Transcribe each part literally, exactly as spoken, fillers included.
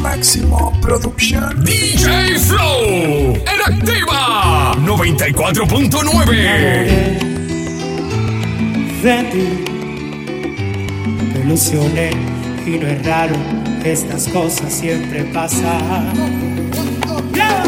Máximo Production. D J Flow en Activa noventa y cuatro punto nueve. De ti me ilusioné y no es raro, estas cosas siempre pasan. Yeah.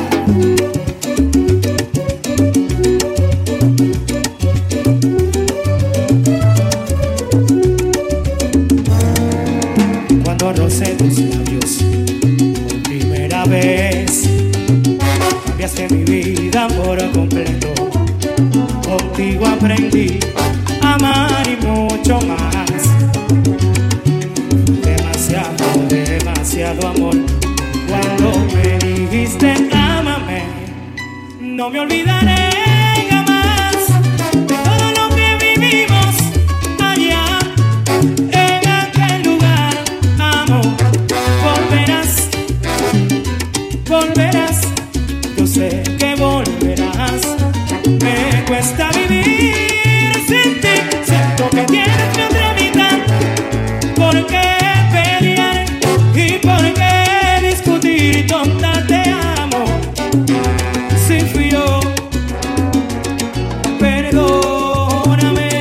Cuando rocé tus labios por primera vez, cambiaste mi vida por completo. Contigo aprendí a amar y mucho más. Demasiado, demasiado amor. Cuando me dijiste ámame, no me olvidaré jamás de todo lo que vivimos allá en aquel lugar. Amor, volverás, volverás, yo sé que volverás. Me cuesta vivir sin ti, siento que tienes mi otra mitad. ¿Por qué pelear y por qué discutir? Tonta, te amo. Si fui yo, perdóname.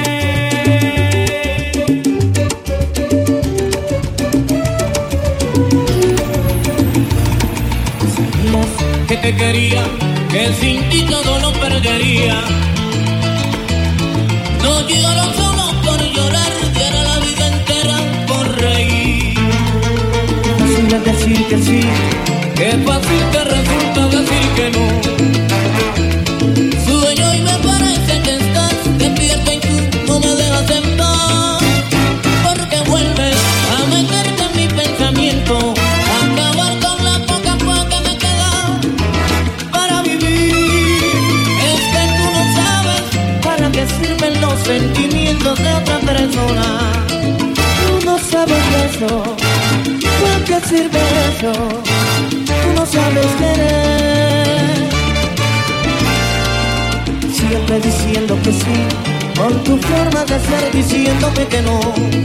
Sabías que te quería, que sin ti todo lo perdería. No digo los ojos por llorar, diera la vida entera por reír. Fácil es decir que sí, Qué fácil te resulta decir que no. Sueño y me parece que estás despierta y tú no me dejas en paz. Porque vuelves a meterte en mi pensamiento, a acabar con la poca paz que me queda para vivir. Es que tú no sabes para qué sirven los sentimientos de otra persona. Tú no sabes eso, ¿para qué sirve eso? Tú no sabes querer. Siempre diciendo que sí, por tu forma de ser diciéndome que no.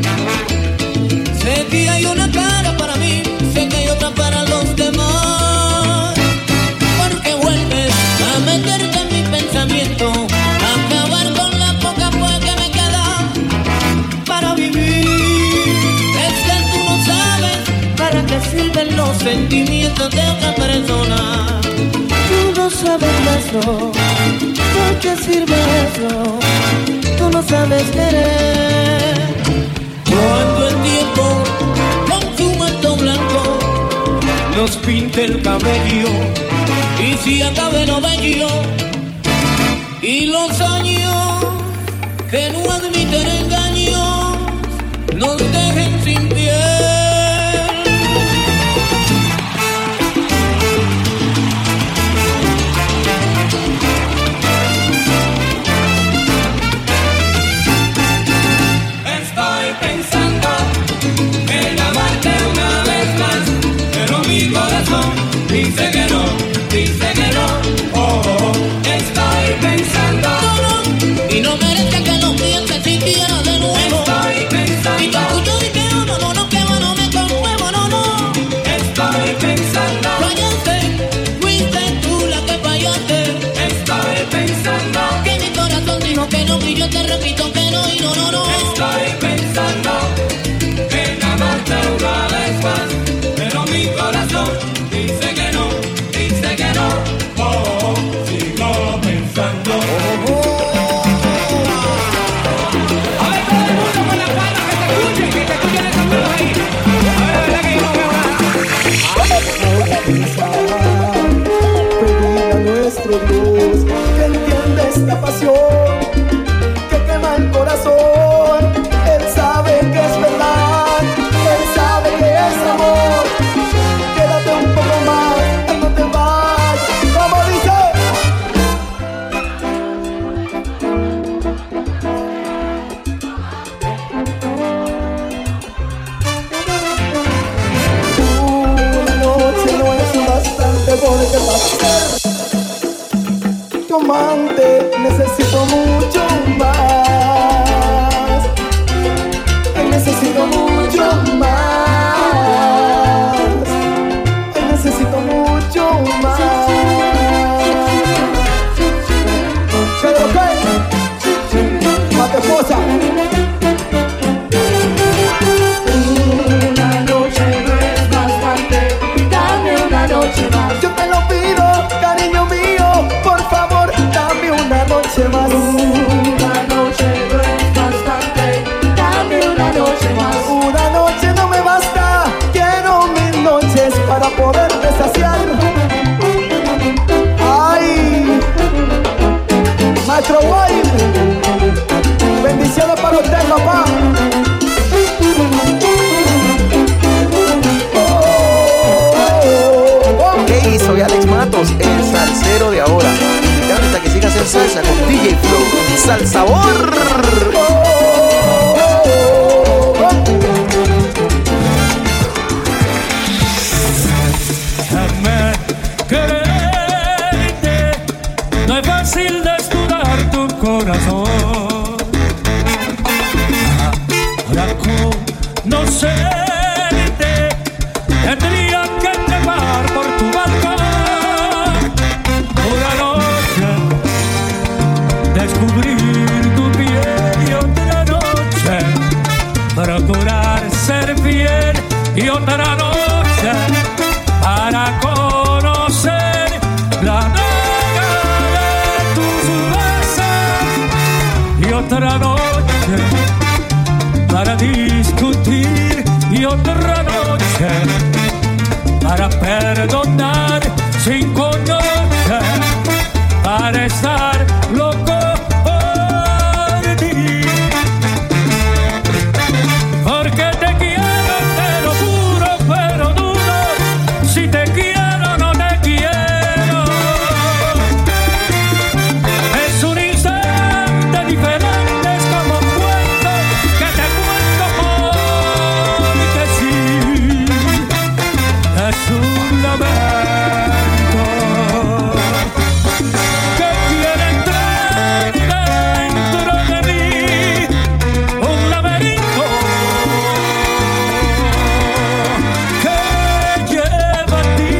Sé que hay una cara para mí, sé que hay otra para los demás. Porque vuelves a meterte en mi pensamiento, a acabar con la poca fuerza que me queda para vivir. Es que tú no sabes para qué sirven los sentimientos de otra persona. Tú no sabes eso, ¿para qué sirve eso? Tú no sabes querer. Cuando el tiempo con su manto blanco nos pinte el cabello y si acabe lo bello y los años que no admiten engaños nos dejen sin piel. Dice que no, dice que no, oh, oh, oh. Estoy pensando y no merece que lo piense siquiera de nuevo. Estoy pensando y te escucho y que no, no, no, que no me conmuevo, no, no. Estoy pensando Fallaste, fuiste tú la que fallaste. Estoy pensando que mi corazón dijo que no y yo te repito que no y no, no, no. Estoy pensando en amarte una vez más, pero mi corazón dice que no, dice que no, oh, oh, oh. Sigo pensando. Oh, oh. A ver todo el mundo con las palmas que te escuchen, que te escuchen esas manos ahí. A ver, verdad que yo no veo nada. Pedir a nuestro Dios que entienda esta pasión que quema el corazón. Él sabe que es verdad, Él sabe que es amor. Quédate un poco más y no te vayas. Como dice, una noche no es bastante porque va a ser tu amante. Necesito mucho más, necesito mucho más. Hey, soy Alex Matos, el salsero de ahora. Invitándote a que sigas en salsa con D J Flow. ¡Salsabor! Déjame quererte, no es fácil desnudar tu corazón. Para conocerte tendría que trepar por tu balcón una noche, descubrir tu piel y otra noche procurar ser fiel y otra noche para conocer la nega de tus besos y otra noche para discutir y otra noche para perdonar sin conocer, para estar loco por ti. Porque te quiero, te lo juro, pero duro. Si te quiero, no te quiero. Es un instante diferente, es como un cuento que te cuento porque sí. Es un lamento que quiere entrar dentro de mí, un laberinto que lleva a ti.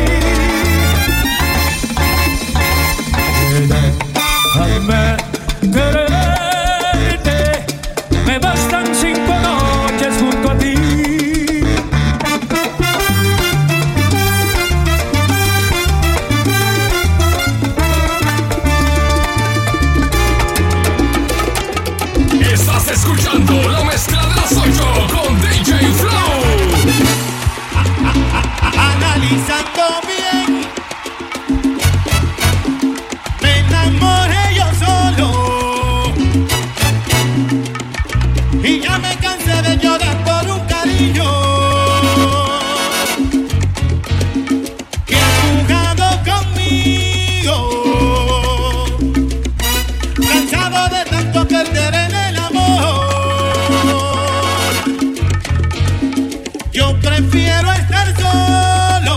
Déjame quererte, me bastan cinco noches junto a ti. Estás escuchando la mezcla de las ocho con D J Flow. Analizando bien, me enamoré yo solo y ya me cansé de llorar por un cariño que ha jugado conmigo, cansado de tanto perder en el amor. Yo prefiero estar solo.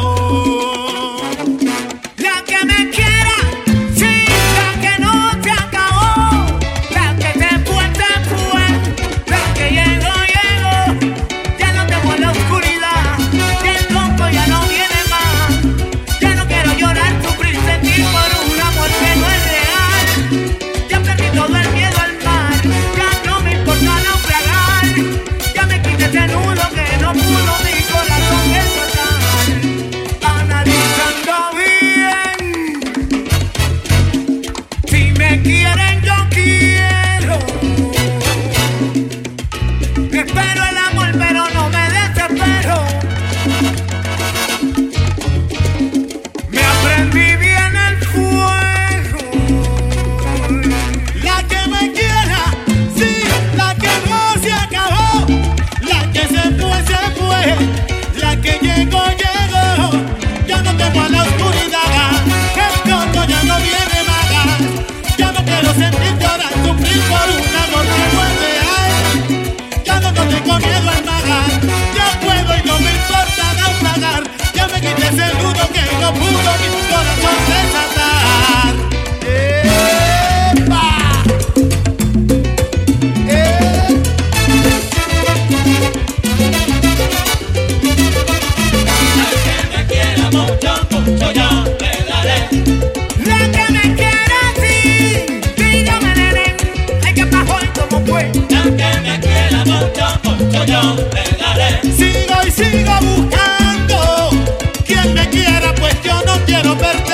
La que me quiera, sí, la que no se acabó, la que se fue, se fue, la que llegó, llegó, ya no tengo la oscuridad, y el loco ya no viene más, ya no quiero llorar, sufrir, sentir por un amor que no es real, ya perdí todo el miedo al mar, ya no me importa naufragar, ya me quité ese nudo que no pudo mi corazón despertar. Analizando bien, si me quieren yo quiero, espero el amor pero no me desespero, me aprendí bien el fuego. La que me quiera, sí, la que no se acabó, la que se fue, se fue, la que llegó, llegó, ya no temo a la oscuridad, el loco ya no viene más, ya no quiero sentir llorar, sufrir por un amor que no es real, ya no, no tengo miedo al magar, ya puedo y no me importa naufragar, ya me quité ese nudo que no pudo mi corazón desatar. ¡Epa! ¡Eh! Al que me quiera mucho, mucho yo le daré. La que me quiera, sí, dígame nene, hay que pasó y cómo fue. Al que me quiera mucho, mucho yo le daré. Sigo y sigo buscando quien me quiera, pues yo no quiero perder.